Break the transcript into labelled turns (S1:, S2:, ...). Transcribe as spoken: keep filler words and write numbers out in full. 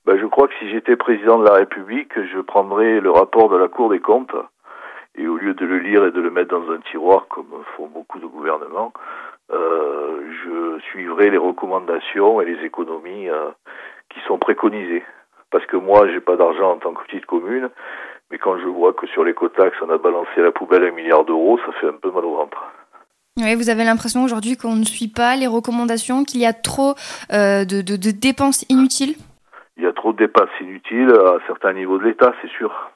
S1: Ben, je crois que si j'étais président de la République, je prendrais le rapport de la Cour des comptes et au lieu de le lire et de le mettre dans un tiroir, comme font beaucoup de gouvernements, euh, je suivrai les recommandations et les économies euh, qui sont préconisées. Parce que moi, j'ai pas d'argent en tant que petite commune, mais quand je vois que sur l'écotaxe, on a balancé à la poubelle un milliard d'euros, ça fait un peu mal au ventre.
S2: Oui, vous avez l'impression aujourd'hui qu'on ne suit pas les recommandations, qu'il y a trop euh, de, de, de dépenses inutiles?
S1: Il y a trop de dépenses inutiles à certains niveaux de l'État, c'est sûr.